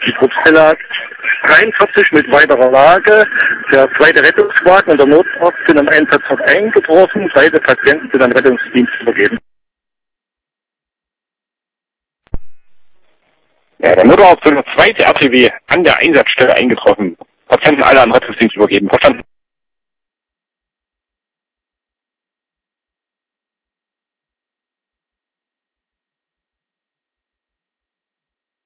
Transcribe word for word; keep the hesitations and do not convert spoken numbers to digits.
Die Polizei lag dreiundvierzig mit weiterer Lage. Der zweite Rettungswagen und der Notarzt sind am Einsatzort eingetroffen. Beide Patienten sind an Rettungsdienst übergeben. Ja, der Notarzt und der zweite R T W an der Einsatzstelle eingetroffen. Patienten alle an Rettungsdienst übergeben. Verstanden?